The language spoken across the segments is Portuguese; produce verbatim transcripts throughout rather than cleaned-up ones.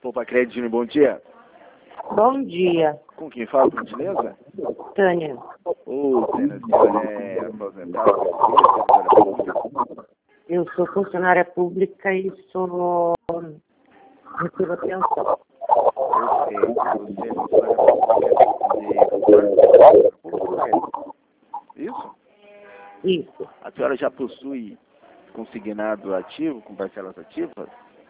Poupa Crédito, bom dia. Bom dia. Com quem fala, por gentileza? Tânia. Ô, Tânia, a senhora é aposentada, servidora pública? Eu sou funcionária pública e sou recebo a pensão. Perfeito. Você é funcionária pública de Isso? Isso. A senhora já possui consignado ativo, com parcelas ativas?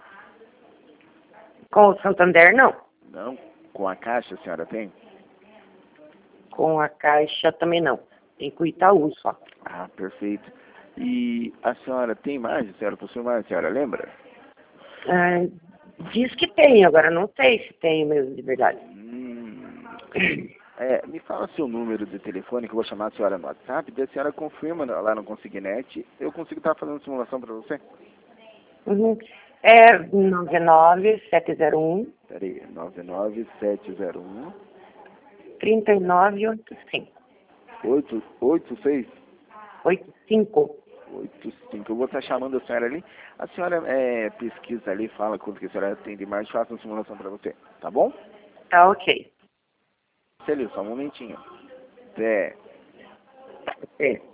Com o Santander, não. Não. Com a Caixa a senhora tem? Com a Caixa também não. Tem com o Itaú só. Ah, perfeito. E a senhora tem margem? A senhora possui margem? A senhora lembra? Ah, diz que tem, agora não sei se tem mesmo de verdade. Hum, é, me fala seu número de telefone que eu vou chamar a senhora no WhatsApp, daí a senhora confirma lá no Consignet. Eu consigo estar fazendo simulação para você? Uhum. É nove nove sete zero um. Peraí, nove nove sete zero um. três nove oito cinco. oito oito seis? oito cinco. oito cinco. Eu vou estar chamando a senhora ali. A senhora é, pesquisa ali, fala quanto que a senhora tem de margem, faça uma simulação para você. Tá bom? Tá ok. Celio, só um momentinho. Até. É.